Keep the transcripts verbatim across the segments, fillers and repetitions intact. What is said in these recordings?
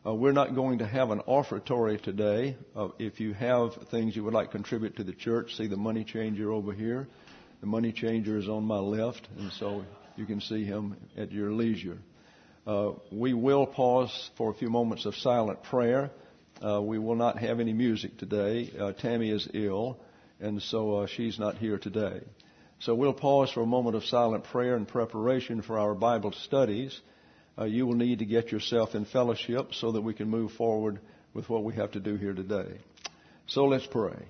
Uh, we're not going to have an offertory today. Uh, if you have things you would like to contribute to the church, see the money changer over here. The money changer is on my left, and so you can see him at your leisure. Uh, we will pause for a few moments of silent prayer. Uh, we will not have any music today. Uh, Tammy is ill, and so uh, she's not here today. So we'll pause for a moment of silent prayer in preparation for our Bible studies. Uh, you will need to get yourself in fellowship so that we can move forward with what we have to do here today. So let's pray.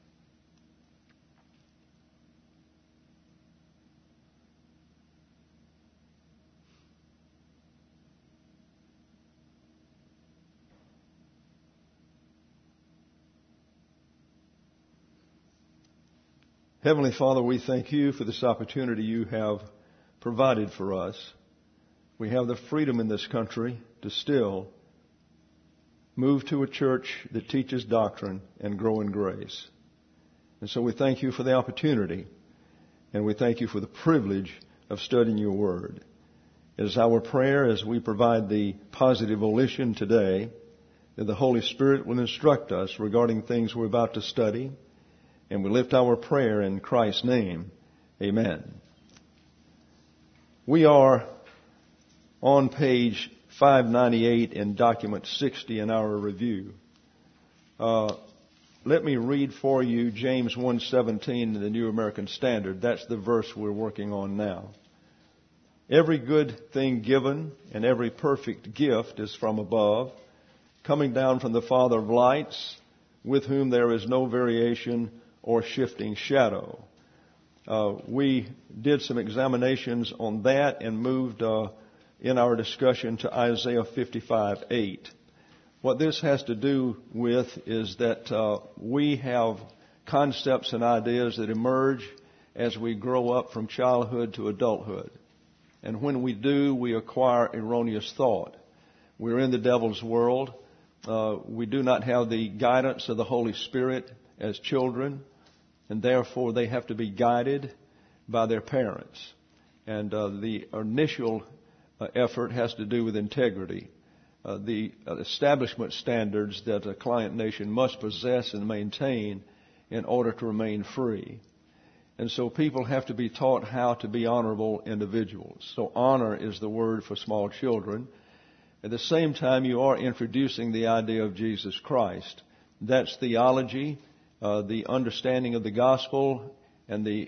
Heavenly Father, we thank you for this opportunity you have provided for us. We have the freedom in this country to still move to a church that teaches doctrine and grow in grace. And so we thank you for the opportunity, and we thank you for the privilege of studying your word. It is our prayer as we provide the positive volition today that the Holy Spirit will instruct us regarding things we're about to study. And we lift our prayer in Christ's name. Amen. We are on page five ninety-eight in document sixty in our review. Uh, let me read for you James one seventeen in the New American Standard. That's the verse we're working on now. Every good thing given and every perfect gift is from above, coming down from the Father of lights, with whom there is no variation or shifting shadow. Uh, we did some examinations on that and moved uh, in our discussion to Isaiah fifty-five eight. What this has to do with is that uh, we have concepts and ideas that emerge as we grow up from childhood to adulthood. And when we do, we acquire erroneous thought. We're in the devil's world. Uh, we do not have the guidance of the Holy Spirit as children. And therefore, they have to be guided by their parents. And uh, the initial uh, effort has to do with integrity. Uh, the uh, establishment standards that a client nation must possess and maintain in order to remain free. And so people have to be taught how to be honorable individuals. So honor is the word for small children. At the same time, you are introducing the idea of Jesus Christ. That's theology. Uh, the understanding of the gospel and the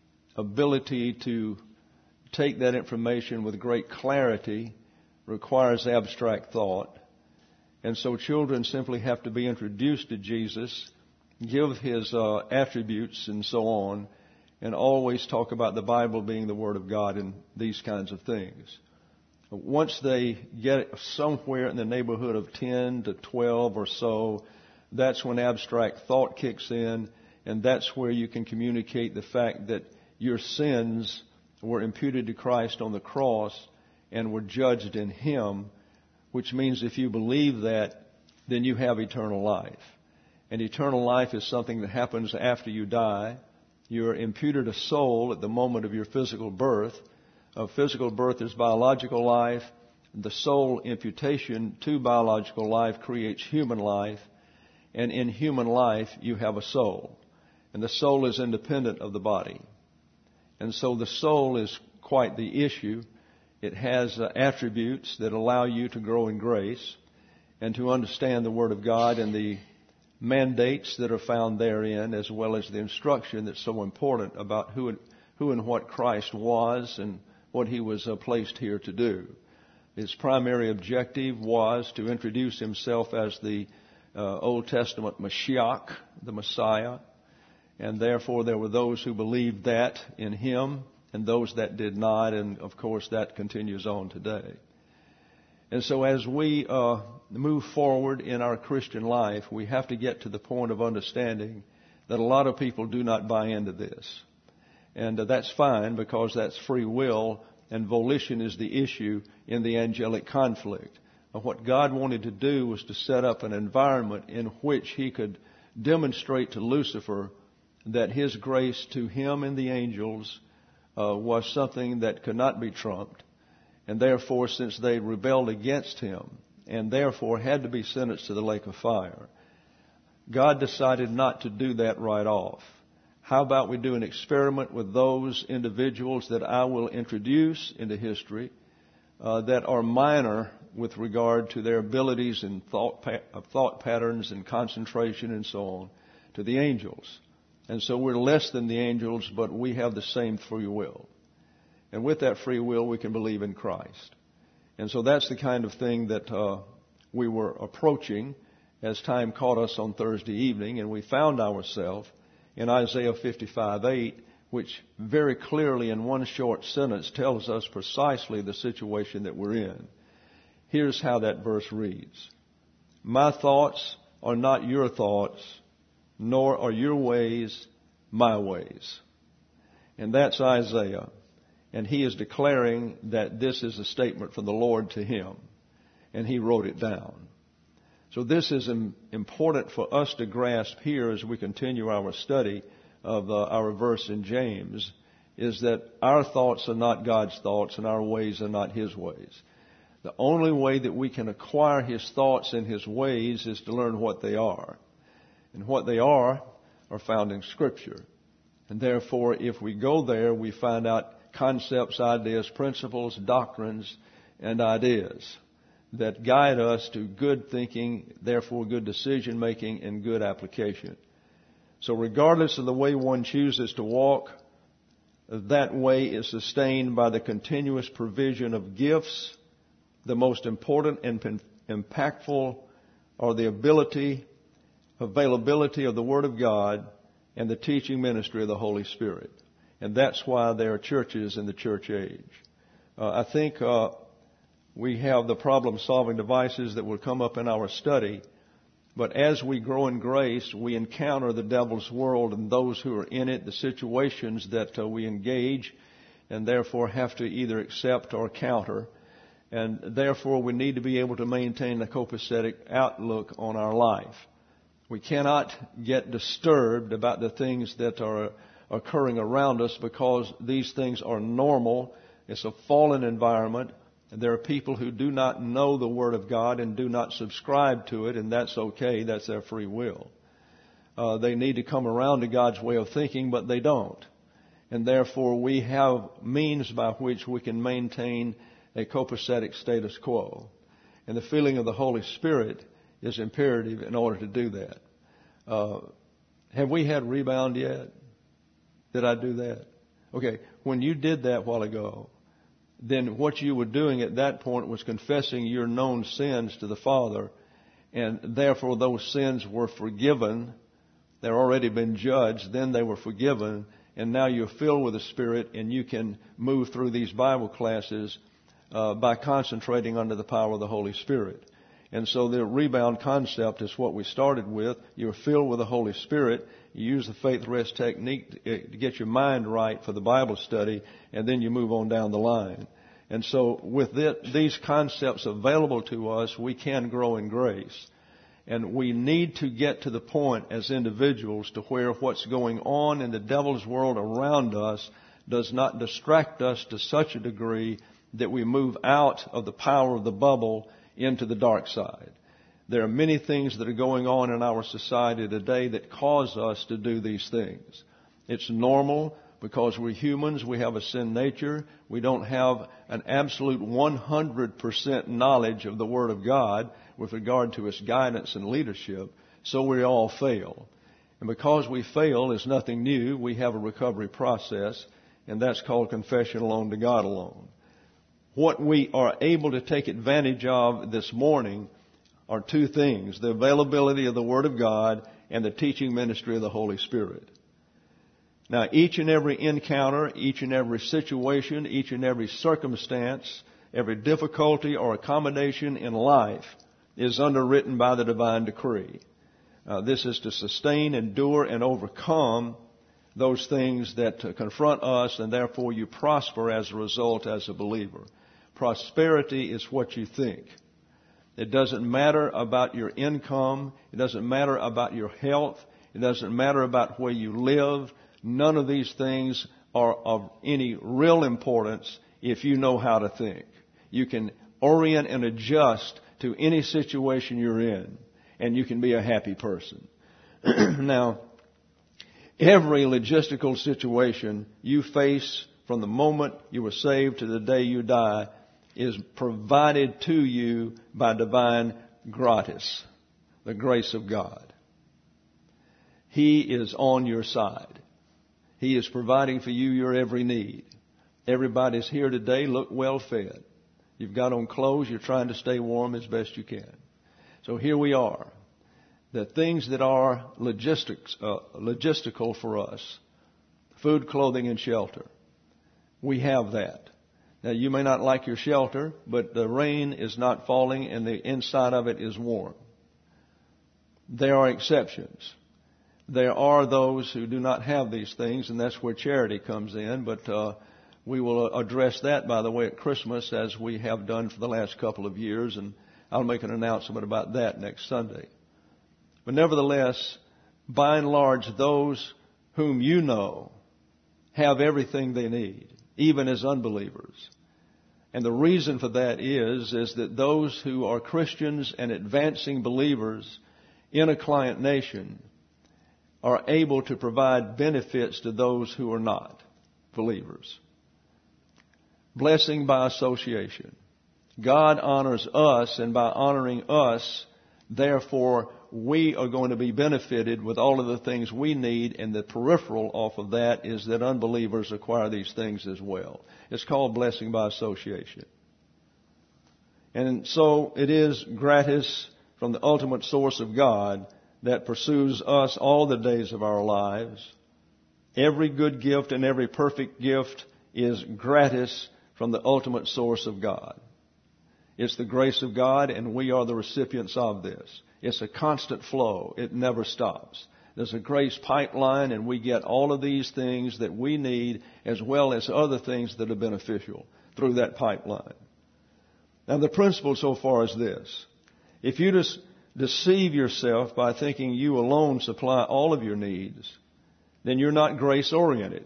ability to take that information with great clarity requires abstract thought. And so children simply have to be introduced to Jesus, give his uh, attributes and so on, and always talk about the Bible being the Word of God and these kinds of things. Once they get somewhere in the neighborhood of ten to twelve or so, that's when abstract thought kicks in, and that's where you can communicate the fact that your sins were imputed to Christ on the cross and were judged in Him, which means if you believe that, then you have eternal life. And eternal life is something that happens after you die. You're imputed a soul at the moment of your physical birth. A physical birth is biological life. The soul imputation to biological life creates human life. And in human life, you have a soul. And the soul is independent of the body. And so the soul is quite the issue. It has uh, attributes that allow you to grow in grace and to understand the Word of God and the mandates that are found therein, as well as the instruction that's so important about who and, who and what Christ was and what He was uh, placed here to do. His primary objective was to introduce Himself as the Uh, Old Testament Mashiach, the Messiah, and therefore there were those who believed that in Him and those that did not, and of course that continues on today. And so as we uh, move forward in our Christian life, we have to get to the point of understanding that a lot of people do not buy into this. And uh, that's fine, because that's free will, and volition is the issue in the angelic conflict. What God wanted to do was to set up an environment in which He could demonstrate to Lucifer that His grace to him and the angels uh, was something that could not be trumped. And therefore, since they rebelled against Him and therefore had to be sentenced to the lake of fire. God decided not to do that right off. How about we do an experiment with those individuals that I will introduce into history uh, that are minor with regard to their abilities and thought, pa- thought patterns and concentration and so on, to the angels. And so we're less than the angels, but we have the same free will. And with that free will, we can believe in Christ. And so that's the kind of thing that uh, we were approaching as time caught us on Thursday evening, and we found ourselves in Isaiah fifty-five eight, which very clearly in one short sentence tells us precisely the situation that we're in. Here's how that verse reads. My thoughts are not your thoughts, nor are your ways my ways. And that's Isaiah. And he is declaring that this is a statement from the Lord to him. And he wrote it down. So this is important for us to grasp here as we continue our study of uh, our verse in James, is that our thoughts are not God's thoughts and our ways are not His ways. The only way that we can acquire His thoughts and His ways is to learn what they are. And what they are are found in Scripture. And therefore, if we go there, we find out concepts, ideas, principles, doctrines, and ideas that guide us to good thinking, therefore good decision making and good application. So regardless of the way one chooses to walk, that way is sustained by the continuous provision of gifts. The most important and impactful are the ability, availability of the Word of God and the teaching ministry of the Holy Spirit. And that's why there are churches in the church age. Uh, I think uh, we have the problem-solving devices that will come up in our study. But as we grow in grace, we encounter the devil's world and those who are in it, the situations that uh, we engage, and therefore have to either accept or counter. And therefore, we need to be able to maintain a copacetic outlook on our life. We cannot get disturbed about the things that are occurring around us because these things are normal. It's a fallen environment. And there are people who do not know the Word of God and do not subscribe to it, and that's okay. That's their free will. Uh, they need to come around to God's way of thinking, but they don't. And therefore, we have means by which we can maintain a copacetic status quo. And the feeling of the Holy Spirit is imperative in order to do that. Uh, have we had rebound yet? Did I do that? Okay, when you did that a while ago, then what you were doing at that point was confessing your known sins to the Father, and therefore those sins were forgiven. They're already been judged, then they were forgiven, and now you're filled with the Spirit, and you can move through these Bible classes uh, by concentrating under the power of the Holy Spirit. And so the rebound concept is what we started with. You're filled with the Holy Spirit. You use the faith rest technique to get your mind right for the Bible study, and then you move on down the line. And so with it, these concepts available to us, we can grow in grace. And we need to get to the point as individuals to where what's going on in the devil's world around us does not distract us to such a degree that we move out of the power of the bubble into the dark side. There are many things that are going on in our society today that cause us to do these things. It's normal because we're humans. We have a sin nature. We don't have an absolute one hundred percent knowledge of the Word of God with regard to its guidance and leadership. So we all fail. And because we fail is nothing new. We have a recovery process, and that's called confession alone to God alone. What we are able to take advantage of this morning are two things: the availability of the Word of God and the teaching ministry of the Holy Spirit. Now, each and every encounter, each and every situation, each and every circumstance, every difficulty or accommodation in life is underwritten by the divine decree. Uh, this is to sustain, endure, and overcome those things that uh, confront us, and therefore you prosper as a result as a believer. Prosperity is what you think. It doesn't matter about your income. It doesn't matter about your health. It doesn't matter about where you live. None of these things are of any real importance if you know how to think. You can orient and adjust to any situation you're in, and you can be a happy person. Now, every logistical situation you face from the moment you were saved to the day you die is provided to you by divine gratis, the grace of God. He is on your side. He is providing for you your every need. Everybody's here today, look well fed. You've got on clothes, you're trying to stay warm as best you can. So here we are. The things that are logistics, uh, logistical for us, food, clothing, and shelter, we have that. Now, you may not like your shelter, but the rain is not falling and the inside of it is warm. There are exceptions. There are those who do not have these things, and that's where charity comes in. But uh, we will address that, by the way, at Christmas, as we have done for the last couple of years, and I'll make an announcement about that next Sunday. But nevertheless, by and large, those whom you know have everything they need, even as unbelievers. And the reason for that is, is that those who are Christians and advancing believers in a client nation are able to provide benefits to those who are not believers. Blessing by association. God honors us, and by honoring us, therefore, we are going to be benefited with all of the things we need, and the peripheral off of that is that unbelievers acquire these things as well. It's called blessing by association. And so it is gratis from the ultimate source of God that pursues us all the days of our lives. Every good gift and every perfect gift is gratis from the ultimate source of God. It's the grace of God, and we are the recipients of this. It's a constant flow. It never stops. There's a grace pipeline, and we get all of these things that we need, as well as other things that are beneficial through that pipeline. Now, the principle so far is this. If you just deceive yourself by thinking you alone supply all of your needs, then you're not grace-oriented,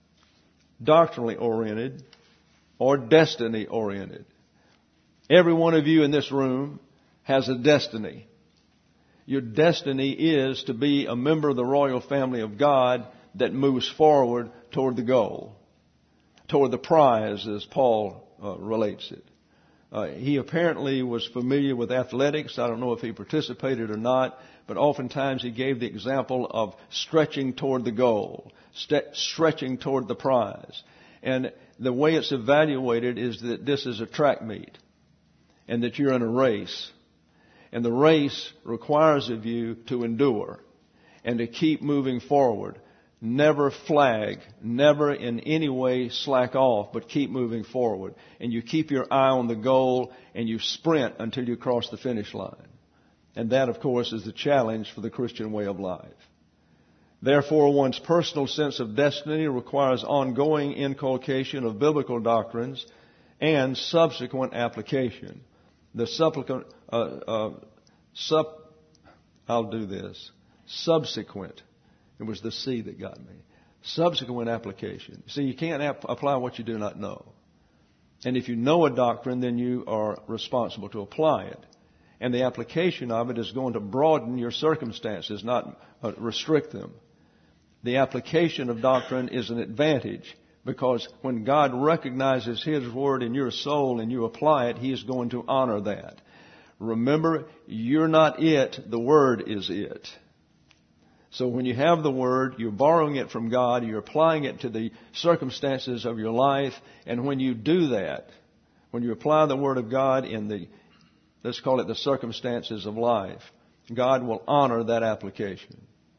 doctrinally-oriented, or destiny-oriented. Every one of you in this room has a destiny. Your destiny is to be a member of the royal family of God that moves forward toward the goal, toward the prize, as Paul uh, relates it. Uh, he apparently was familiar with athletics. I don't know if he participated or not, but oftentimes he gave the example of stretching toward the goal, st- stretching toward the prize. And the way it's evaluated is that this is a track meet and that you're in a race. And the race requires of you to endure and to keep moving forward. Never flag, never in any way slack off, but keep moving forward. And you keep your eye on the goal, and you sprint until you cross the finish line. And that, of course, is the challenge for the Christian way of life. Therefore, one's personal sense of destiny requires ongoing inculcation of biblical doctrines and subsequent application. The subsequent, uh, uh, sub, I'll do this, subsequent. It was the C that got me. Subsequent application. See, you can't ap- apply what you do not know. And if you know a doctrine, then you are responsible to apply it. And the application of it is going to broaden your circumstances, not uh, restrict them. The application of doctrine is an advantage, because when God recognizes His Word in your soul and you apply it, He is going to honor that. Remember, you're not it, the Word is it. So when you have the Word, you're borrowing it from God, you're applying it to the circumstances of your life, and when you do that, when you apply the Word of God in the, let's call it the circumstances of life, God will honor that application.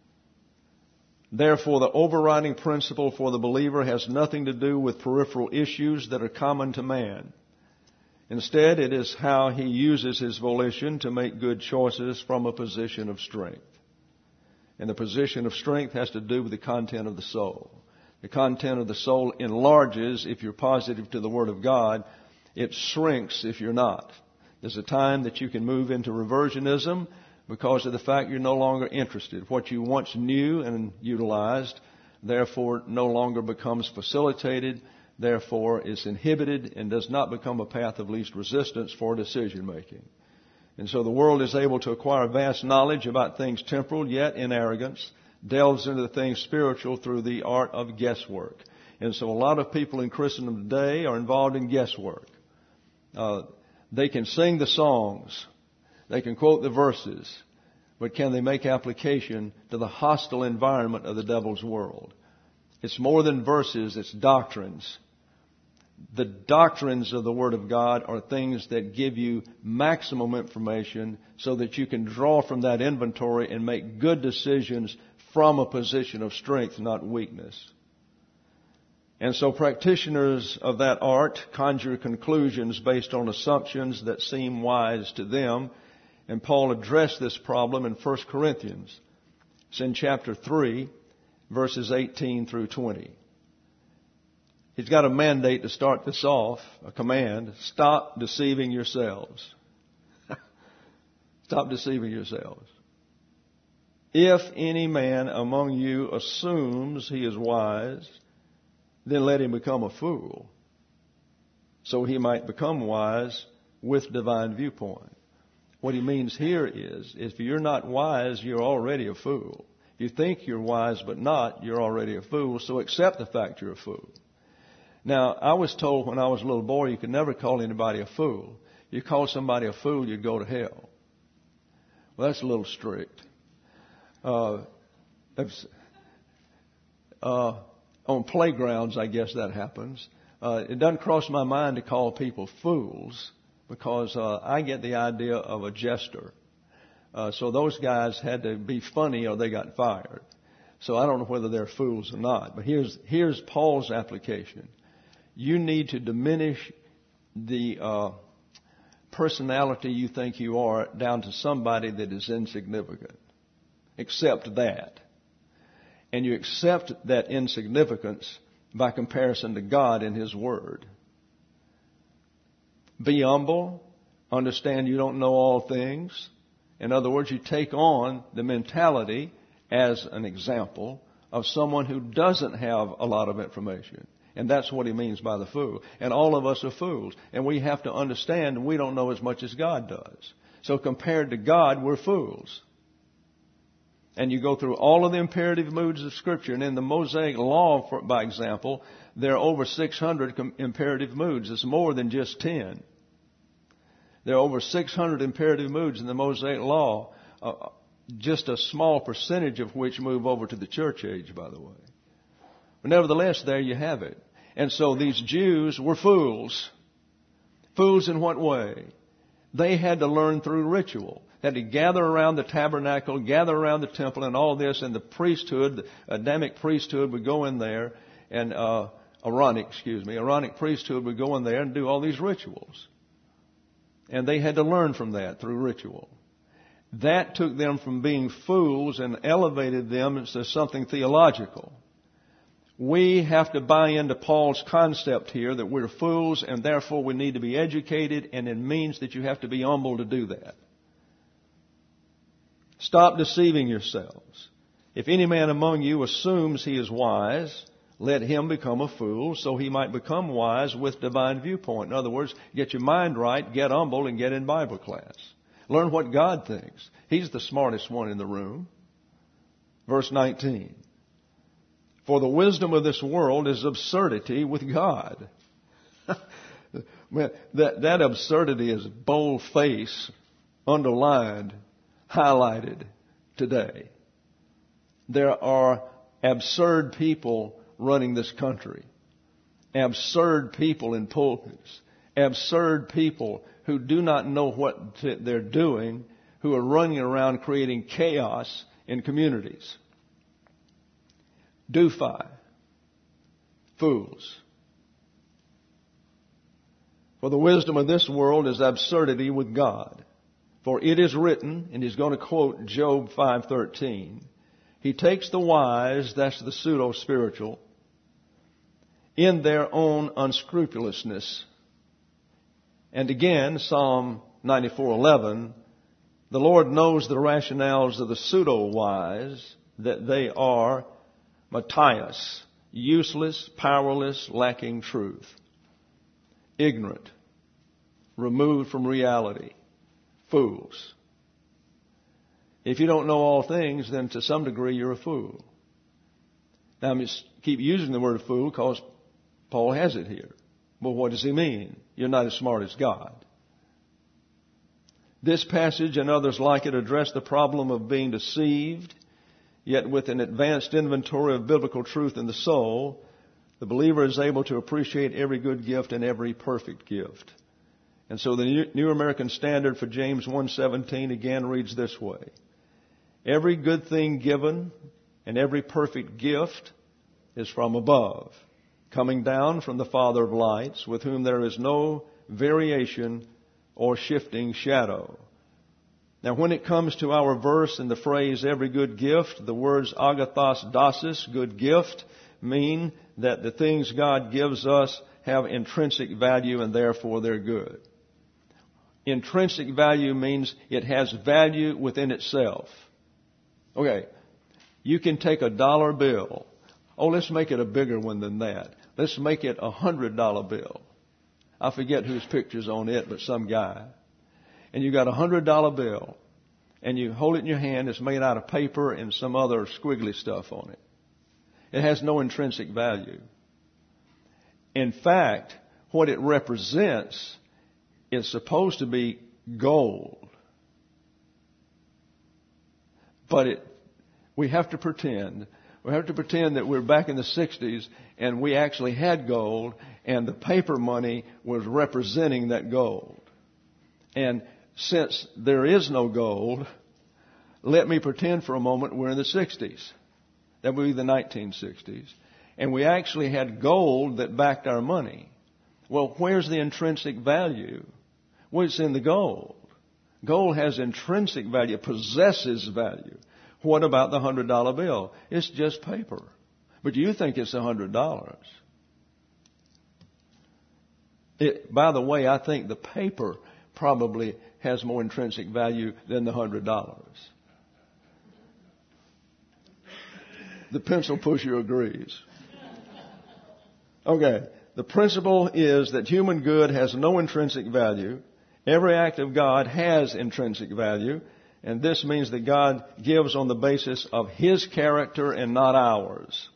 Therefore, the overriding principle for the believer has nothing to do with peripheral issues that are common to man. Instead, it is how he uses his volition to make good choices from a position of strength. And the position of strength has to do with the content of the soul. The content of the soul enlarges if you're positive to the Word of God. It shrinks if you're not. There's a time that you can move into reversionism because of the fact you're no longer interested. What you once knew and utilized, therefore, no longer becomes facilitated, therefore is inhibited and does not become a path of least resistance for decision making. And so the world is able to acquire vast knowledge about things temporal, yet in arrogance, delves into the things spiritual through the art of guesswork. And so a lot of people in Christendom today are involved in guesswork. Uh, they can sing the songs. They can quote the verses. But can they make application to the hostile environment of the devil's world? It's more than verses, it's doctrines. The doctrines of the Word of God are things that give you maximum information so that you can draw from that inventory and make good decisions from a position of strength, not weakness. And so practitioners of that art conjure conclusions based on assumptions that seem wise to them. And Paul addressed this problem in First Corinthians. It's in chapter three, verses eighteen through twenty. He's got a mandate to start this off, a command. Stop deceiving yourselves. Stop deceiving yourselves. If any man among you assumes he is wise, then let him become a fool, so he might become wise with divine viewpoint. What he means here is, if you're not wise, you're already a fool. If you think you're wise but not, you're already a fool, so accept the fact you're a fool. Now, I was told when I was a little boy you could never call anybody a fool. You call somebody a fool, you'd go to hell. Well, that's a little strict. Uh, uh, on playgrounds, I guess that happens. Uh, it doesn't cross my mind to call people fools because uh, I get the idea of a jester. Uh, so those guys had to be funny or they got fired. So I don't know whether they're fools or not. But here's here's Paul's application. You need to diminish the uh, personality you think you are down to somebody that is insignificant. Accept that. And you accept that insignificance by comparison to God and His Word. Be humble. Understand you don't know all things. In other words, you take on the mentality as an example of someone who doesn't have a lot of information. And that's what he means by the fool. And all of us are fools. And we have to understand we don't know as much as God does. So compared to God, we're fools. And you go through all of the imperative moods of Scripture. And in the Mosaic Law, for, by example, there are over six hundred com- imperative moods. It's more than just ten. There are over six hundred imperative moods in the Mosaic Law, uh, just a small percentage of which move over to the church age, by the way. But nevertheless, there you have it. And so these Jews were fools. Fools in what way? They had to learn through ritual. They had to gather around the tabernacle, gather around the temple and all this, and the priesthood, the Adamic priesthood would go in there, and uh, Aaronic, excuse me, Aaronic priesthood would go in there and do all these rituals. And they had to learn from that through ritual. That took them from being fools and elevated them into something theological. We have to buy into Paul's concept here that we're fools and therefore we need to be educated, and it means that you have to be humble to do that. Stop deceiving yourselves. If any man among you assumes he is wise, let him become a fool so he might become wise with divine viewpoint. In other words, get your mind right, get humble, and get in Bible class. Learn what God thinks. He's the smartest one in the room. Verse nineteen. For the wisdom of this world is absurdity with God. Man, that, that absurdity is bold-faced, underlined, highlighted today. There are absurd people running this country. Absurd people in pulpits. Absurd people who do not know what they're doing, who are running around creating chaos in communities. Doofi. Fools. For the wisdom of this world is absurdity with God. For it is written, and he's going to quote Job five thirteen, He takes the wise, that's the pseudo-spiritual, in their own unscrupulousness. And again, Psalm ninety-four eleven, the Lord knows the rationales of the pseudo-wise, that they are Matthias, useless, powerless, lacking truth, ignorant, removed from reality, fools. If you don't know all things, then to some degree you're a fool. Now, I'm just keep using the word fool because Paul has it here. Well, what does he mean? You're not as smart as God. This passage and others like it address the problem of being deceived, yet with an advanced inventory of biblical truth in the soul, the believer is able to appreciate every good gift and every perfect gift. And so the New American Standard for James one seventeen again reads this way. Every good thing given and every perfect gift is from above, coming down from the Father of lights, with whom there is no variation or shifting shadow. Now, when it comes to our verse and the phrase every good gift, the words agathos dosis, good gift, mean that the things God gives us have intrinsic value and therefore they're good. Intrinsic value means it has value within itself. Okay, you can take a dollar bill. Oh, let's make it a bigger one than that. Let's make it a hundred dollar bill. I forget whose picture's on it, but some guy. And you got a hundred dollar bill, and you hold it in your hand. It's made out of paper and some other squiggly stuff on it. It has no intrinsic value. In fact, what it represents is supposed to be gold. But it, we have to pretend, we have to pretend that we're back in the sixties and we actually had gold and the paper money was representing that gold. And since there is no gold, let me pretend for a moment we're in the sixties. That would be the nineteen sixties. And we actually had gold that backed our money. Well, where's the intrinsic value? Well, it's in the gold. Gold has intrinsic value, possesses value. What about the hundred dollar bill? It's just paper. But you think it's a hundred dollars. It, by the way, I think the paper probably has more intrinsic value than the hundred dollars. The pencil pusher agrees. Okay. The principle is that human good has no intrinsic value. Every act of God has intrinsic value. And this means that God gives on the basis of His character and not ours.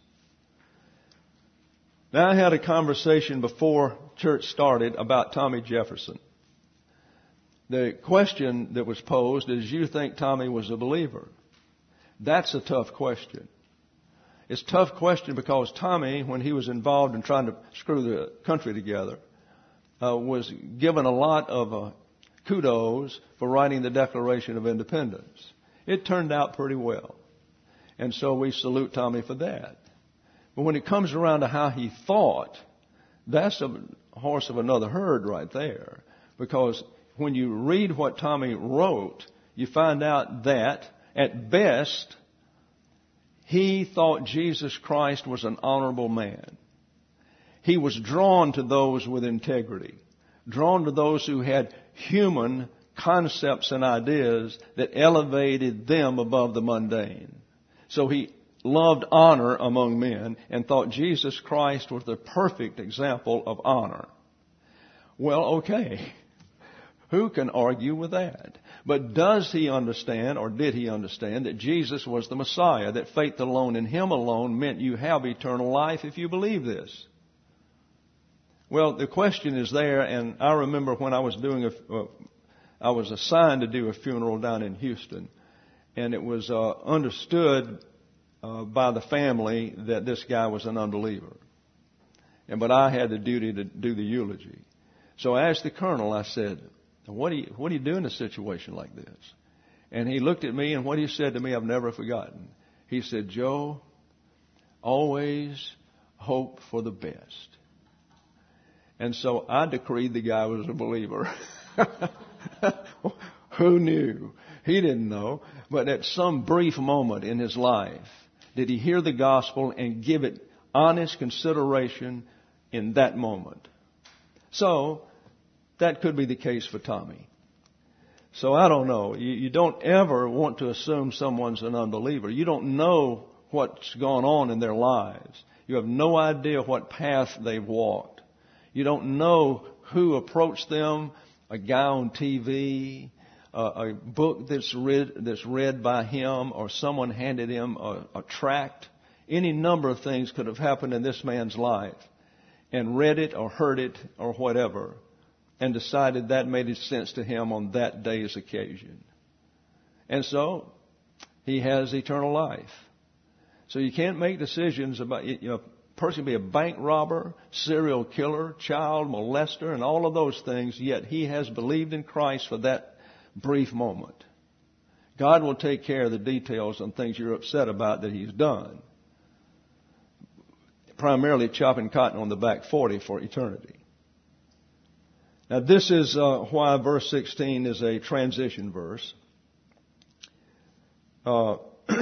Now, I had a conversation before church started about Tommy Jefferson. The question that was posed is, do you think Tommy was a believer? That's a tough question. It's a tough question because Tommy, when he was involved in trying to screw the country together, uh, was given a lot of uh, kudos for writing the Declaration of Independence. It turned out pretty well. And so we salute Tommy for that. But when it comes around to how he thought, that's a horse of another herd right there. Because when you read what Tommy wrote, you find out that, at best, he thought Jesus Christ was an honorable man. He was drawn to those with integrity, drawn to those who had human concepts and ideas that elevated them above the mundane. So he loved honor among men and thought Jesus Christ was the perfect example of honor. Well, okay. Who can argue with that? But does he understand, or did he understand, that Jesus was the Messiah, that faith alone in Him alone meant you have eternal life if you believe this? Well, the question is there, and I remember when I was doing a, uh, I was assigned to do a funeral down in Houston, and it was uh, understood uh, by the family that this guy was an unbeliever. And but I had the duty to do the eulogy. So I asked the colonel, I said, What do you, what do you do in a situation like this? And he looked at me, and what he said to me, I've never forgotten. He said, Joe, always hope for the best. And so I decreed the guy was a believer. Who knew? He didn't know. But at some brief moment in his life, did he hear the gospel and give it honest consideration in that moment? So, that could be the case for Tommy. So I don't know. You, you don't ever want to assume someone's an unbeliever. You don't know what's gone on in their lives. You have no idea what path they've walked. You don't know who approached them, a guy on T V, uh, a book that's read, that's read by him, or someone handed him a, a tract. Any number of things could have happened in this man's life, and read it or heard it or whatever, and decided that made sense to him on that day's occasion. And so he has eternal life. So you can't make decisions about, you know, a person can be a bank robber, serial killer, child molester, and all of those things, yet he has believed in Christ for that brief moment. God will take care of the details on things you're upset about that he's done. Primarily chopping cotton on the back forty for eternity. Now this is uh, why verse sixteen is a transition verse. Uh,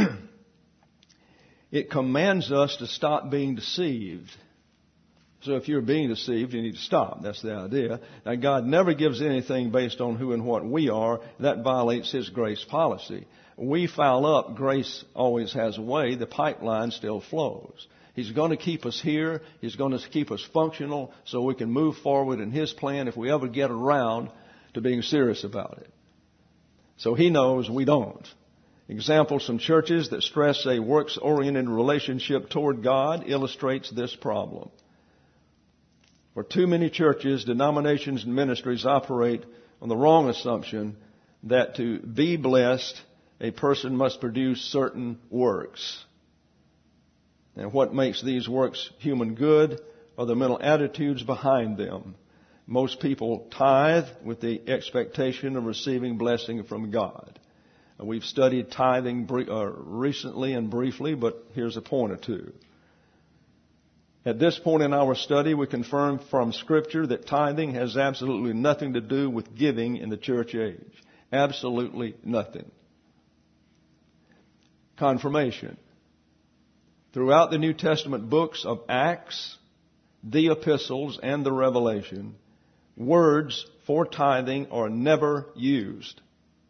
it commands us to stop being deceived. So if you're being deceived, you need to stop. That's the idea. Now God never gives anything based on who and what we are. That violates his grace policy. We foul up, grace always has a way. The pipeline still flows. He's going to keep us here. He's going to keep us functional so we can move forward in his plan if we ever get around to being serious about it. So he knows we don't. Examples from churches that stress a works-oriented relationship toward God illustrates this problem. For too many churches, denominations, and ministries operate on the wrong assumption that to be blessed, a person must produce certain works. And what makes these works human good are the mental attitudes behind them. Most people tithe with the expectation of receiving blessing from God. We've studied tithing recently and briefly, but here's a point or two. At this point in our study, we confirm from Scripture that tithing has absolutely nothing to do with giving in the church age. Absolutely nothing. Confirmation. Throughout the New Testament books of Acts, the epistles, and the Revelation, words for tithing are never used.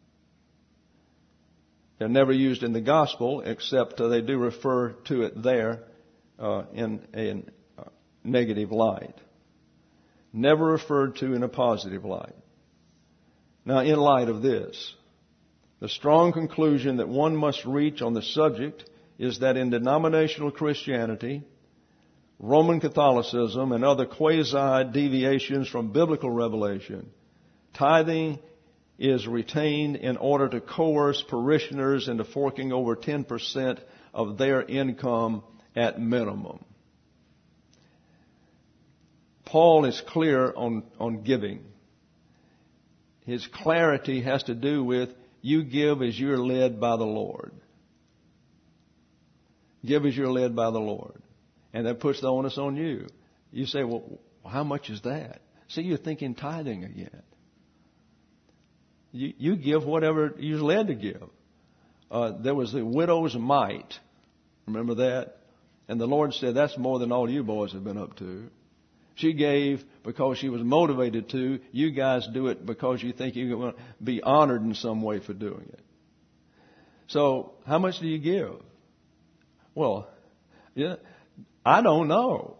They're never used in the gospel, except uh, they do refer to it there uh, in a uh, negative light. Never referred to in a positive light. Now, in light of this, the strong conclusion that one must reach on the subject is that in denominational Christianity, Roman Catholicism, and other quasi-deviations from biblical revelation, tithing is retained in order to coerce parishioners into forking over ten percent of their income at minimum. Paul is clear on, on giving. His clarity has to do with you give as you're led by the Lord. Give as you're led by the Lord. And that puts the onus on you. You say, well, how much is that? See, you're thinking tithing again. You, you give whatever you're led to give. Uh, there was the widow's mite. Remember that? And the Lord said, that's more than all you boys have been up to. She gave because she was motivated to. You guys do it because you think you're going to be honored in some way for doing it. So, how much do you give? Well, yeah, I don't know.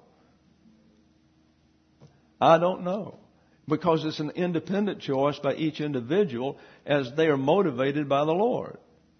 I don't know. Because it's an independent choice by each individual as they are motivated by the Lord.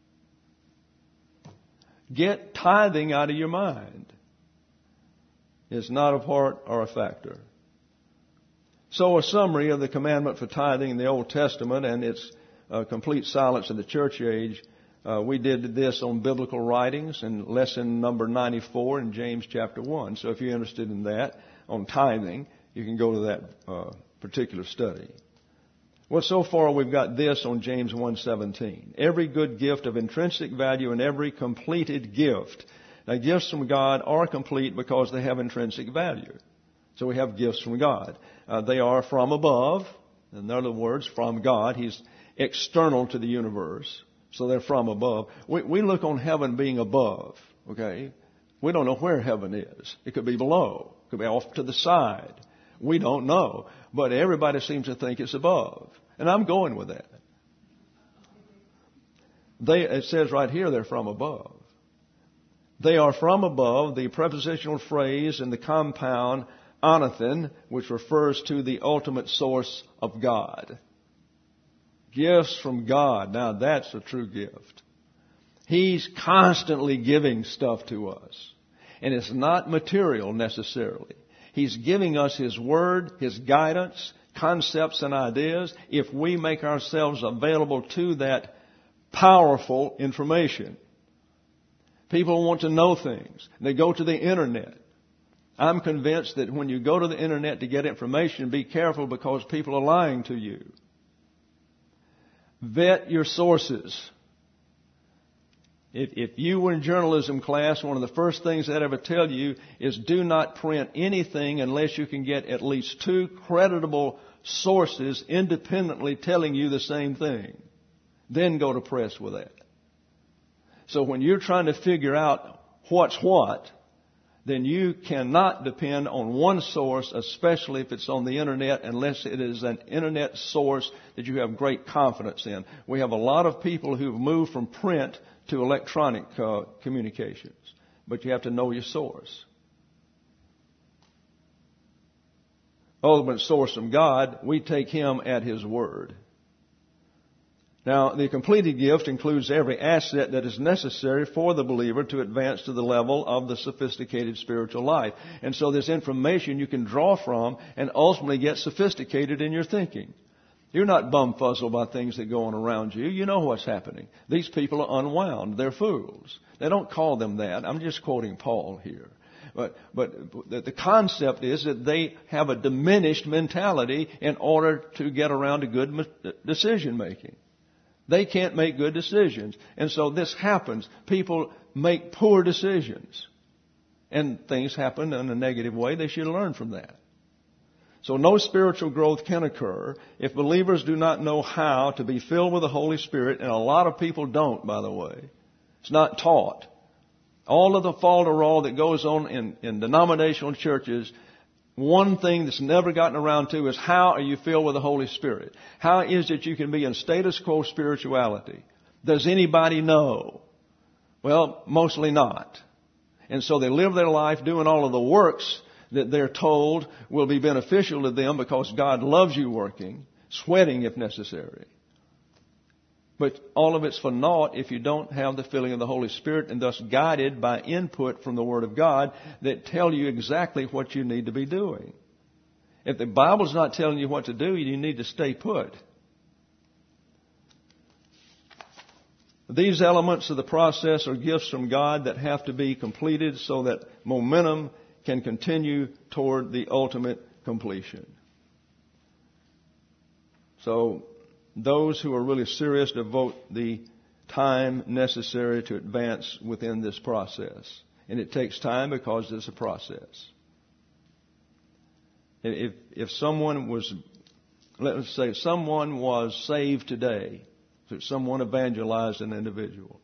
Get tithing out of your mind. It's not a part or a factor. So a summary of the commandment for tithing in the Old Testament and its uh, complete silence in the church age. Uh, we did this on biblical writings in lesson number ninety-four in James chapter one. So if you're interested in that, on tithing, you can go to that uh, particular study. Well, so far we've got this on James one seventeen. Every good gift of intrinsic value and every completed gift. Now, gifts from God are complete because they have intrinsic value. So we have gifts from God. Uh, they are from above. In other words, from God. He's external to the universe. So they're from above. We, we look on heaven being above. Okay? We don't know where heaven is. It could be below. It could be off to the side. We don't know. But everybody seems to think it's above. And I'm going with that. They, it says right here they're from above. They are from above, the prepositional phrase in the compound anathen, which refers to the ultimate source of God. Gifts from God. Now that's a true gift. He's constantly giving stuff to us. And it's not material necessarily. He's giving us His Word, His guidance, concepts and ideas, if we make ourselves available to that powerful information. People want to know things. They go to the Internet. I'm convinced that when you go to the Internet to get information, be careful because people are lying to you. Vet your sources. If, if you were in journalism class, one of the first things they'd ever tell you is do not print anything unless you can get at least two creditable sources independently telling you the same thing. Then go to press with that. So when you're trying to figure out what's what, then you cannot depend on one source, especially if it's on the Internet, unless it is an Internet source that you have great confidence in. We have a lot of people who've moved from print to electronic uh, communications, but you have to know your source. Ultimate source from God, we take Him at His word. Now, the completed gift includes every asset that is necessary for the believer to advance to the level of the sophisticated spiritual life. And so this information you can draw from and ultimately get sophisticated in your thinking. You're not bumfuzzled by things that go on around you. You know what's happening. These people are unwound. They're fools. They don't call them that. I'm just quoting Paul here. But, but the concept is that they have a diminished mentality in order to get around to good decision making. They can't make good decisions. And so this happens. People make poor decisions. And things happen in a negative way. They should learn from that. So no spiritual growth can occur if believers do not know how to be filled with the Holy Spirit. And a lot of people don't, by the way. It's not taught. All of the falderall that goes on in, in denominational churches, one thing that's never gotten around to is how are you filled with the Holy Spirit? How is it you can be in status quo spirituality? Does anybody know? Well, mostly not. And so they live their life doing all of the works that they're told will be beneficial to them because God loves you working, sweating if necessary. But all of it's for naught if you don't have the filling of the Holy Spirit and thus guided by input from the Word of God that tell you exactly what you need to be doing. If the Bible's not telling you what to do, you need to stay put. These elements of the process are gifts from God that have to be completed so that momentum can continue toward the ultimate completion. So, those who are really serious devote the time necessary to advance within this process. And it takes time because it's a process. If, if someone was, let's say someone was saved today, so someone evangelized an individual,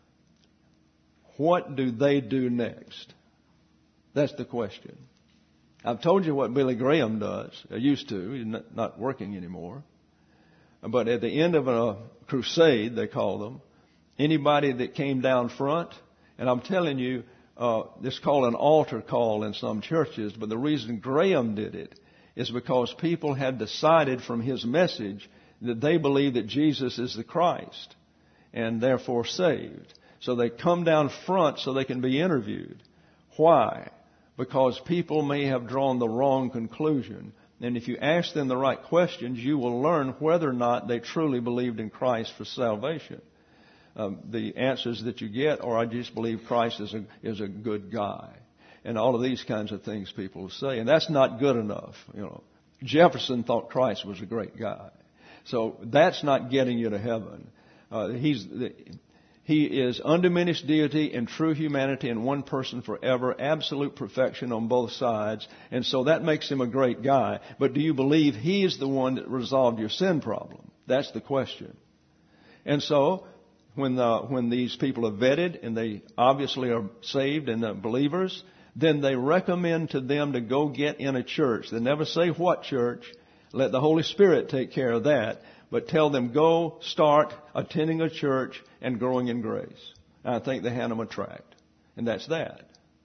what do they do next? That's the question. I've told you what Billy Graham does. I used to. He's not, not working anymore. But at the end of a crusade, they call them, anybody that came down front, and I'm telling you, uh, it's called an altar call in some churches, but the reason Graham did it is because people had decided from his message that they believe that Jesus is the Christ and therefore saved. So they come down front so they can be interviewed. Why? Because people may have drawn the wrong conclusion. And if you ask them the right questions, you will learn whether or not they truly believed in Christ for salvation. Um, the answers that you get are, I just believe Christ is a, is a good guy. And all of these kinds of things people say. And that's not good enough. You know, Jefferson thought Christ was a great guy. So that's not getting you to heaven. Uh, he's the, He is undiminished deity and true humanity in one person forever, absolute perfection on both sides. And so that makes him a great guy. But do you believe he is the one that resolved your sin problem? That's the question. And so when the, when these people are vetted and they obviously are saved and are believers, then they recommend to them to go get in a church. They never say what church. Let the Holy Spirit take care of that. But tell them, go start attending a church and growing in grace. And I think they hand them a tract. And that's that.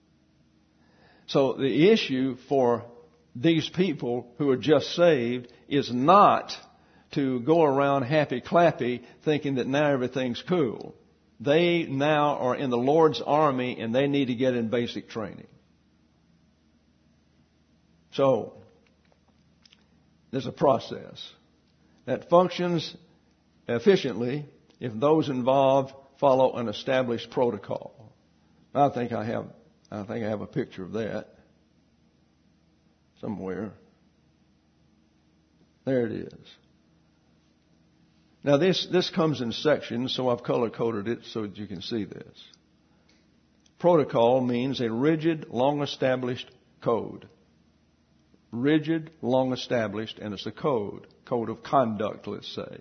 So the issue for these people who are just saved is not to go around happy-clappy thinking that now everything's cool. They now are in the Lord's army and they need to get in basic training. So, there's a process that functions efficiently if those involved follow an established protocol. I think I have, I think I have a picture of that somewhere. There it is. Now this, this comes in sections, so I've color-coded it so that you can see this. Protocol means a rigid, long-established code. Rigid, long-established, and it's a code. Code of conduct, let's say.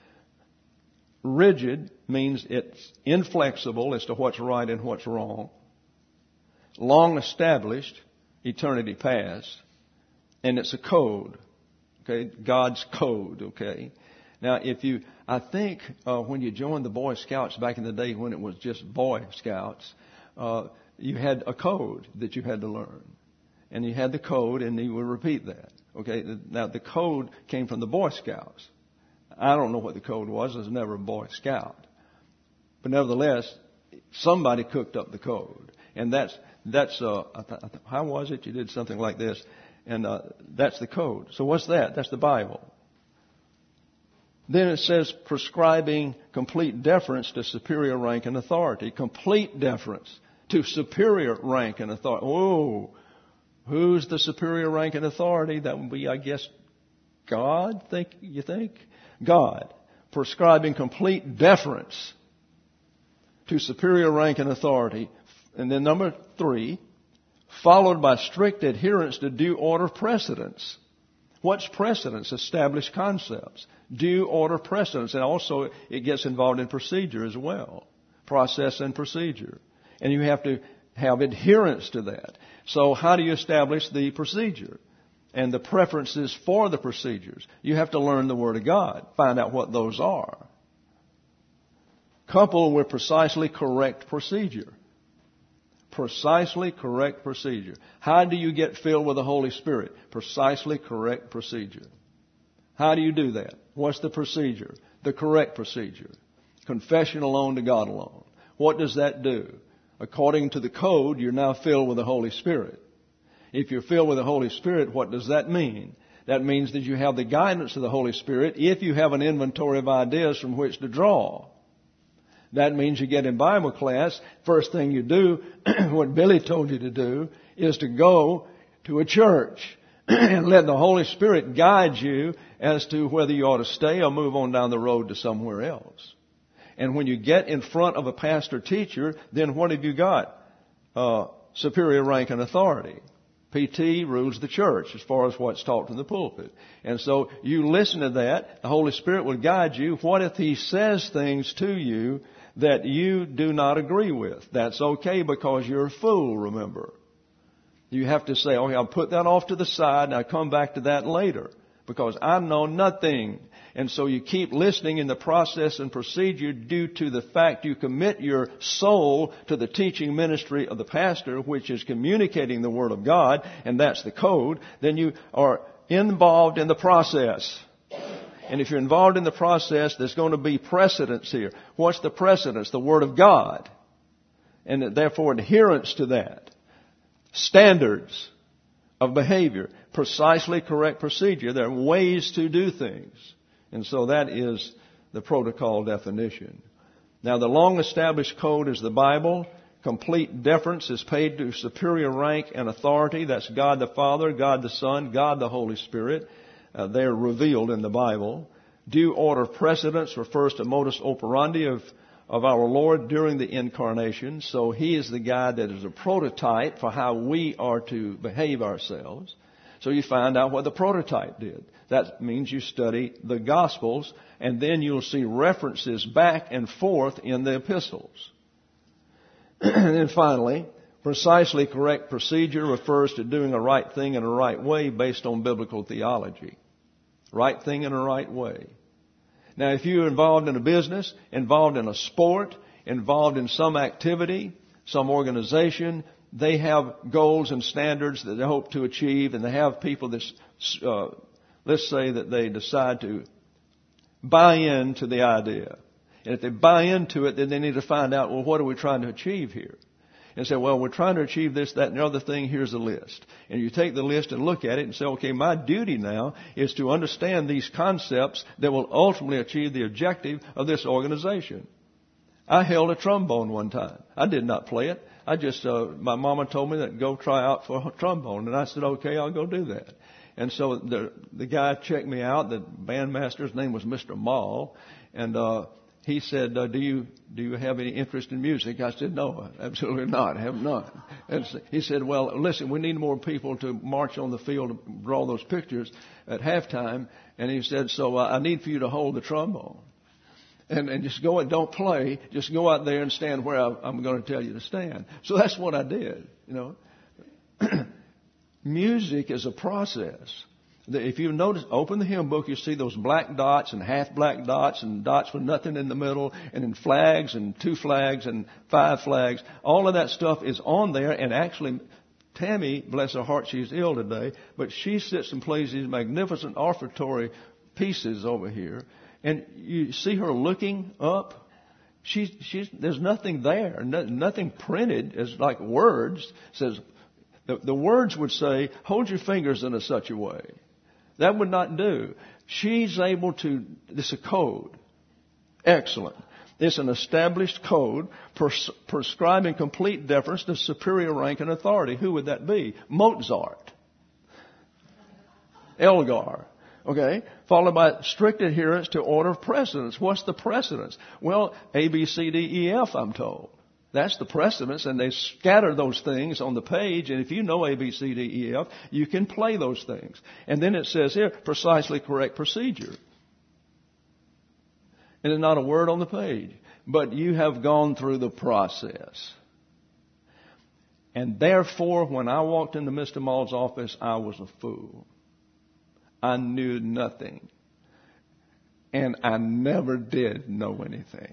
Rigid means it's inflexible as to what's right and what's wrong. Long-established, eternity past, and it's a code. Okay, God's code, okay? Now, if you, I think uh, when you joined the Boy Scouts back in the day when it was just Boy Scouts, uh, you had a code that you had to learn. And you had the code and you would repeat that. Okay, now the code came from the Boy Scouts. I don't know what the code was. I was never a Boy Scout. But nevertheless, somebody cooked up the code. And that's, that's, uh, how was it? You did something like this. And uh, that's the code. So what's that? That's the Bible. Then it says prescribing complete deference to superior rank and authority. Complete deference to superior rank and authority. Oh, who's the superior rank and authority? That would be, I guess, God, think you think? God. Prescribing complete deference to superior rank and authority. And then number three, followed by strict adherence to due order precedence. What's precedence? Established concepts. Due order precedence. And also it gets involved in procedure as well. Process and procedure. And you have to have adherence to that. So how do you establish the procedure? And the preferences for the procedures. You have to learn the Word of God. Find out what those are. Coupled with precisely correct procedure. Precisely correct procedure. How do you get filled with the Holy Spirit? Precisely correct procedure. How do you do that? What's the procedure? The correct procedure. Confession alone to God alone. What does that do? According to the code, you're now filled with the Holy Spirit. If you're filled with the Holy Spirit, what does that mean? That means that you have the guidance of the Holy Spirit if you have an inventory of ideas from which to draw. That means you get in Bible class, first thing you do, what Billy told you to do, is to go to a church and let the Holy Spirit guide you as to whether you ought to stay or move on down the road to somewhere else. And when you get in front of a pastor teacher, then what have you got? Uh, superior rank and authority. P T rules the church as far as what's taught from the pulpit. And so you listen to that. The Holy Spirit will guide you. What if He says things to you that you do not agree with? That's okay because you're a fool, remember. You have to say, okay, I'll put that off to the side and I'll come back to that later because I know nothing. And so you keep listening in the process and procedure due to the fact you commit your soul to the teaching ministry of the pastor, which is communicating the Word of God, and that's the code. Then you are involved in the process. And if you're involved in the process, there's going to be precedence here. What's the precedence? The Word of God. And therefore adherence to that. Standards of behavior. Precisely correct procedure. There are ways to do things. And so that is the protocol definition. Now the long-established code is the Bible. Complete deference is paid to superior rank and authority. That's God the Father, God the Son, God the Holy Spirit. Uh, they're revealed in the Bible. Due order precedence refers to modus operandi of, of our Lord during the incarnation. So He is the guide that is a prototype for how we are to behave ourselves. So you find out what the prototype did. That means you study the Gospels, and then you'll see references back and forth in the epistles. And then finally, precisely correct procedure refers to doing a right thing in a right way based on biblical theology. Right thing in a right way. Now, if you're involved in a business, involved in a sport, involved in some activity, some organization, they have goals and standards that they hope to achieve, and they have people that, uh, let's say that they decide to buy into the idea. And if they buy into it, then they need to find out, well, what are we trying to achieve here? And say, well, we're trying to achieve this, that, and the other thing. Here's a list. And you take the list and look at it and say, okay, my duty now is to understand these concepts that will ultimately achieve the objective of this organization. I held a trombone one time. I did not play it. I just, uh, my mama told me that go try out for a trombone. And I said, okay, I'll go do that. And so the, the guy checked me out. The bandmaster's name was Mister Mall. And, uh, he said, uh, do you, do you have any interest in music? I said, no, absolutely not. I have not. And he said, well, listen, we need more people to march on the field and draw those pictures at halftime. And he said, so uh, I need for you to hold the trombone. And, and just go and don't play. Just go out there and stand where I, I'm going to tell you to stand. So that's what I did, you know. Music is a process. If you notice, open the hymn book, you see those black dots and half black dots and dots with nothing in the middle, and then flags and two flags and five flags. All of that stuff is on there. And actually, Tammy, bless her heart, she's ill today, but she sits and plays these magnificent offertory pieces over here. And you see her looking up. She's, she's, there's nothing there, no, nothing printed as like words. It says the, the words would say, "Hold your fingers in a such a way." That would not do. She's able to. This is a code. Excellent. It's an established code pres- prescribing complete deference to superior rank and authority. Who would that be? Mozart. Elgar. Okay, followed by strict adherence to order of precedence. What's the precedence? Well, A, B, C, D, E, F, I'm told. That's the precedence, and they scatter those things on the page, and if you know A, B, C, D, E, F, you can play those things. And then it says here, precisely correct procedure. And there's not a word on the page. But you have gone through the process. And therefore, when I walked into Mister Mall's office, I was a fool. I knew nothing. And I never did know anything.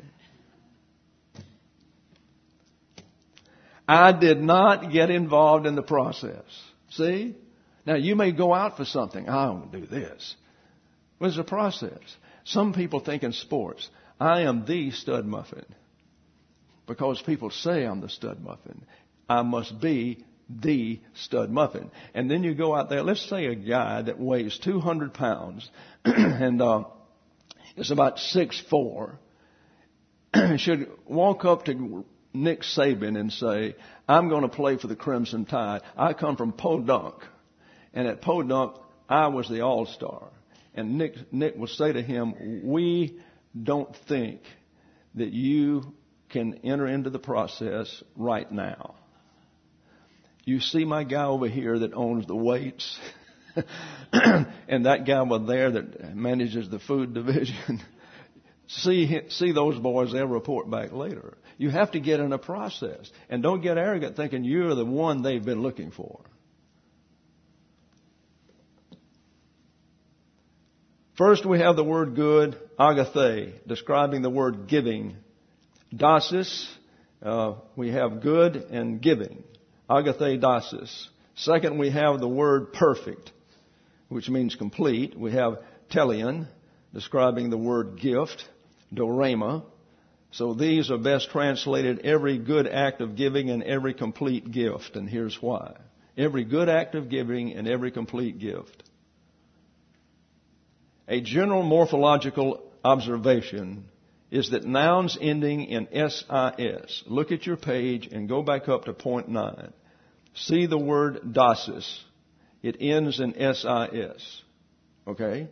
I did not get involved in the process. See? Now, you may go out for something. I want to do this. Well, it's a process. Some people think in sports, I am the stud muffin. Because people say I'm the stud muffin. I must be the stud muffin. And then you go out there. Let's say a guy that weighs two hundred pounds and uh, is about six foot four should walk up to Nick Saban and say, I'm going to play for the Crimson Tide. I come from Podunk. And at Podunk, I was the all-star. And Nick, Nick will say to him, we don't think that you can enter into the process right now. You see my guy over here that owns the weights, and that guy over there that manages the food division. see, see those boys, they'll report back later. You have to get in a process. And don't get arrogant thinking you're the one they've been looking for. First, we have the word good, agathe, describing the word giving. Dasis, uh, we have good and giving. Agathe dasis. Second, we have the word perfect, which means complete. We have teleon, describing the word gift. Dorema. So these are best translated every good act of giving and every complete gift. And here's why. Every good act of giving and every complete gift. A general morphological observation is that nouns ending in S I S. Look at your page and go back up to point nine. See the word dasis. It ends in S I S. Okay?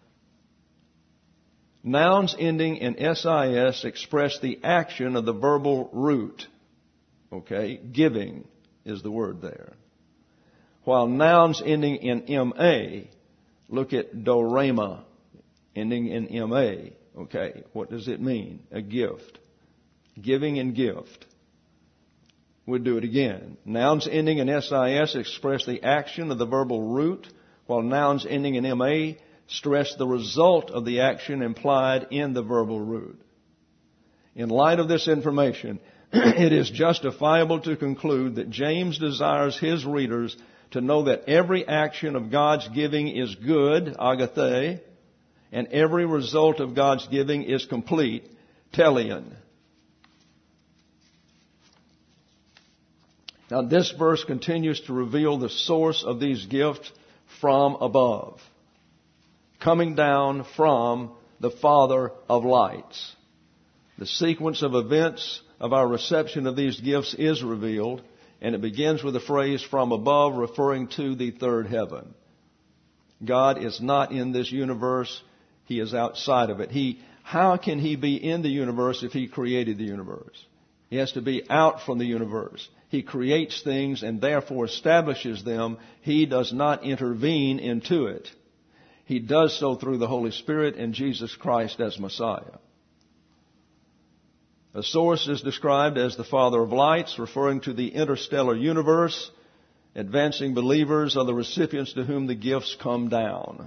Nouns ending in S I S express the action of the verbal root. Okay? Giving is the word there. While nouns ending in M A, look at dorema, ending in M A. Okay? What does it mean? A gift. Giving and gift. We'll do it again. Nouns ending in S I S express the action of the verbal root, while nouns ending in M A stress the result of the action implied in the verbal root. In light of this information, it is justifiable to conclude that James desires his readers to know that every action of God's giving is good, agathe, And every result of God's giving is complete, teleon. Now this verse continues to reveal the source of these gifts from above, coming down from the Father of lights. The sequence of events of our reception of these gifts is revealed, and it begins with the phrase from above, referring to the third heaven. God is not in this universe. He is outside of it. He, how can He be in the universe if He created the universe? He has to be out from the universe. He creates things and therefore establishes them. He does not intervene into it. He does so through the Holy Spirit and Jesus Christ as Messiah. The source is described as the Father of lights, referring to the interstellar universe. Advancing believers are the recipients to whom the gifts come down.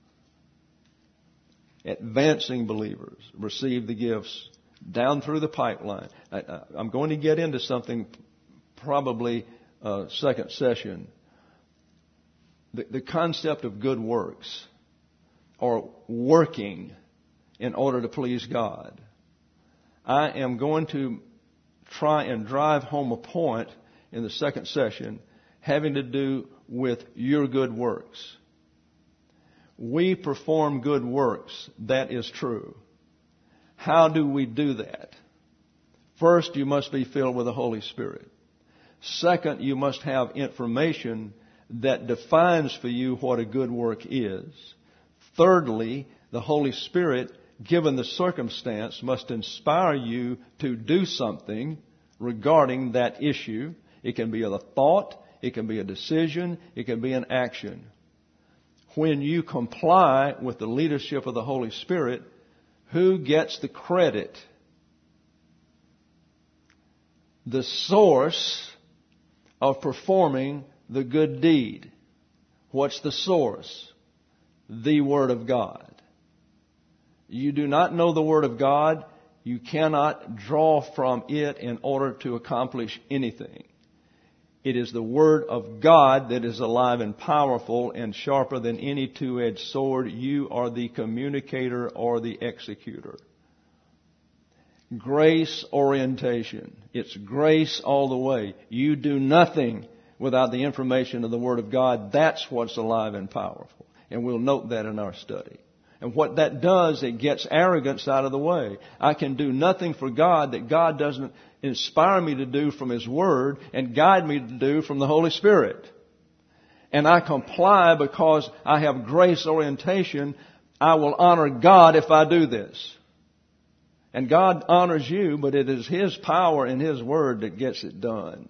Advancing believers receive the gifts down through the pipeline. I, I'm going to get into something probably uh, second session. The, the concept of good works, or working in order to please God. I am going to try and drive home a point in the second session having to do with your good works. We perform good works. That is true. How do we do that? First, you must be filled with the Holy Spirit. Second, you must have information that defines for you what a good work is. Thirdly, the Holy Spirit, given the circumstance, must inspire you to do something regarding that issue. It can be a thought, it can be a decision, it can be an action. When you comply with the leadership of the Holy Spirit, who gets the credit? The source of performing the good deed. What's the source? The Word of God. You do not know the Word of God, you cannot draw from it in order to accomplish anything. It is the Word of God that is alive and powerful and sharper than any two-edged sword. You are the communicator or the executor. Grace orientation. It's grace all the way. You do nothing without the information of the Word of God. That's what's alive and powerful. And we'll note that in our study. And what that does, it gets arrogance out of the way. I can do nothing for God that God doesn't inspire me to do from His Word and guide me to do from the Holy Spirit. And I comply because I have grace orientation. I will honor God if I do this. And God honors you, but it is His power and His Word that gets it done.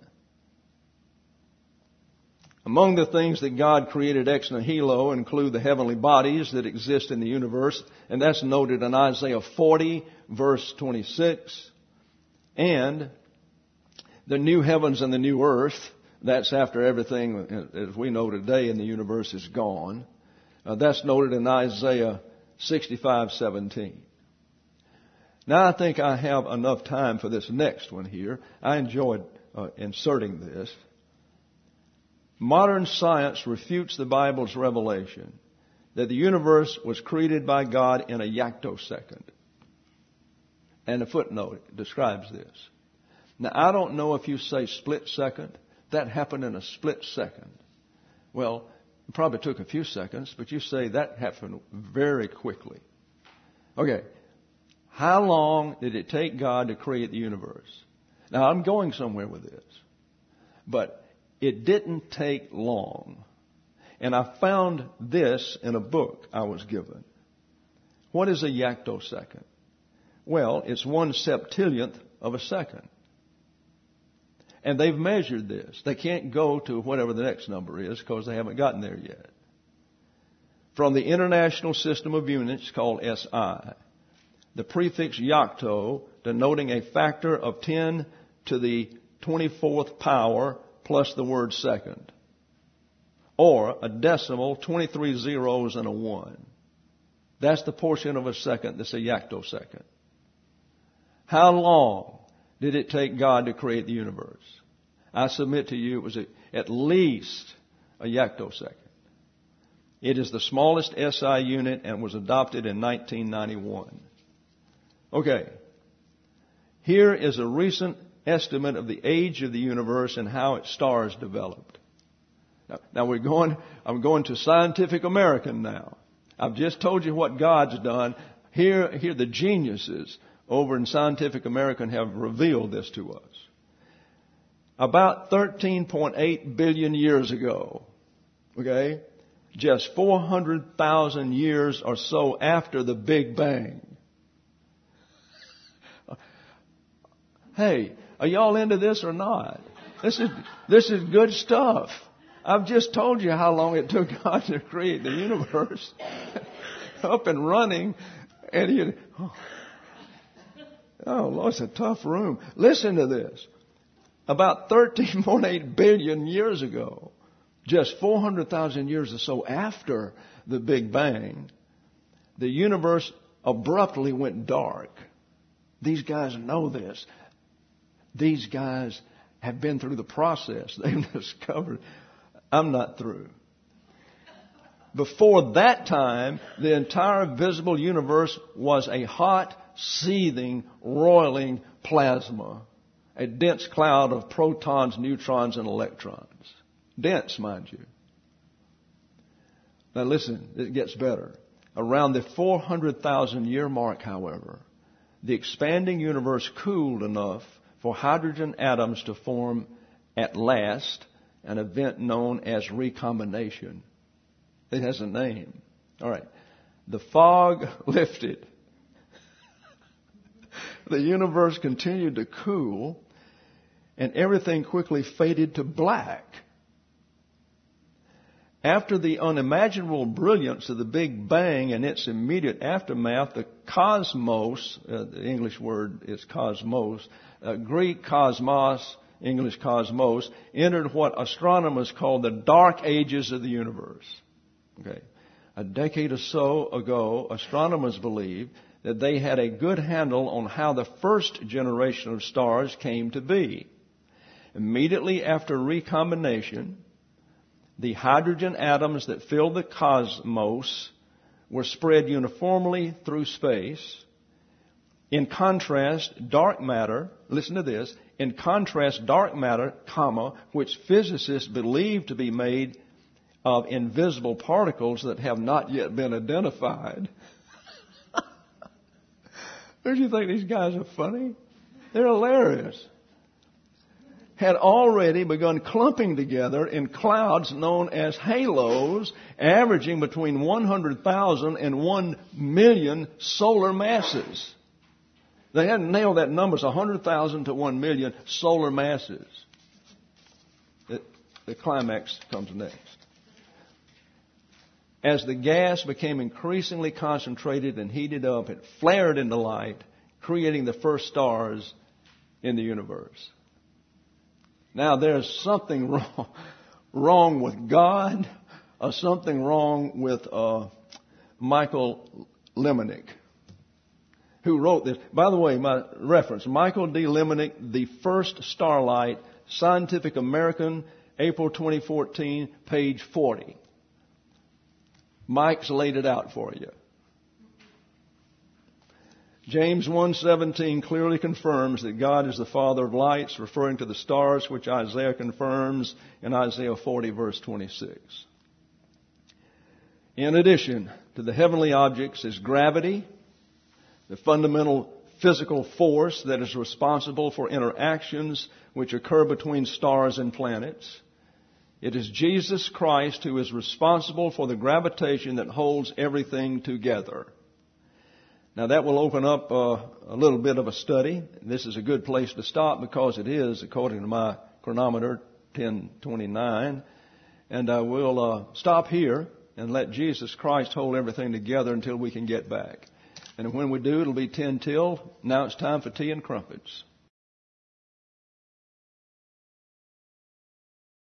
Among the things that God created ex nihilo include the heavenly bodies that exist in the universe, and that's noted in Isaiah forty, verse twenty-six. And the new heavens and the new earth, that's after everything, as we know today, in the universe is gone. Uh, that's noted in Isaiah sixty-five seventeen. Now I think I have enough time for this next one here. I enjoyed uh, inserting this. Modern science refutes the Bible's revelation that the universe was created by God in a yactosecond. And a footnote describes this. Now, I don't know if you say split second. That happened in a split second. Well, it probably took a few seconds, but you say that happened very quickly. Okay. How long did it take God to create the universe? Now, I'm going somewhere with this. But it didn't take long. And I found this in a book I was given. What is a yactosecond? Well, it's one septillionth of a second. And they've measured this. They can't go to whatever the next number is because they haven't gotten there yet. From the International System of Units called S I, the prefix yocto, denoting a factor of ten to the twenty-fourth power plus the word second. Or a decimal, twenty-three zeros and a one. That's the portion of a second that's a yactosecond. How long did it take God to create the universe? I submit to you it was a, at least a yactosecond. It is the smallest S I unit and was adopted in nineteen ninety-one. Okay. Here is a recent estimate of the age of the universe and how its stars developed. Now, now we're going, I'm going to Scientific American now. I've just told you what God's done. Here, here the geniuses over in Scientific American have revealed this to us. About thirteen point eight billion years ago, okay, just four hundred thousand years or so after the Big Bang. Hey, are y'all into this or not? This is, this is good stuff. I've just told you how long it took God to create the universe. Up and running. And he, oh, oh, Lord, it's a tough room. Listen to this. About thirteen point eight billion years ago, just four hundred thousand years or so after the Big Bang, the universe abruptly went dark. These guys know this. These guys have been through the process. They've discovered. I'm not through. Before that time, the entire visible universe was a hot, seething, roiling plasma. A dense cloud of protons, neutrons, and electrons. Dense, mind you. Now listen, it gets better. Around the four hundred thousand year mark, however, the expanding universe cooled enough for hydrogen atoms to form at last an event known as recombination. It has a name. All right. The fog lifted. The universe continued to cool, and everything quickly faded to black. After the unimaginable brilliance of the Big Bang and its immediate aftermath, the cosmos, uh, the English word is cosmos, uh, Greek cosmos, English cosmos, entered what astronomers call the dark ages of the universe. Okay. A decade or so ago, astronomers believed that they had a good handle on how the first generation of stars came to be. Immediately after recombination, the hydrogen atoms that filled the cosmos were spread uniformly through space. In contrast, dark matter, listen to this, in contrast, dark matter, comma, which physicists believe to be made of invisible particles that have not yet been identified. Don't you think these guys are funny? They're hilarious. Had already begun clumping together in clouds known as halos, averaging between one hundred thousand and one million solar masses. They hadn't nailed that number. It's one hundred thousand to one million solar masses. The, the climax comes next. As the gas became increasingly concentrated and heated up, it flared into light, creating the first stars in the universe. Now, there's something wrong, wrong with God, or something wrong with uh, Michael Lemonick, who wrote this. By the way, my reference, Michael D. Lemonick, The First Starlight, Scientific American, April twenty fourteen, page forty. Mike's laid it out for you. James one seventeen clearly confirms that God is the Father of lights, referring to the stars, which Isaiah confirms in Isaiah forty, verse twenty-six. In addition to the heavenly objects is gravity, the fundamental physical force that is responsible for interactions which occur between stars and planets. It is Jesus Christ who is responsible for the gravitation that holds everything together. Now that will open up uh, a little bit of a study. This is a good place to stop because it is, according to my chronometer, ten twenty-nine. And I will uh, stop here and let Jesus Christ hold everything together until we can get back. And when we do, it'll be ten till. Now it's time for tea and crumpets.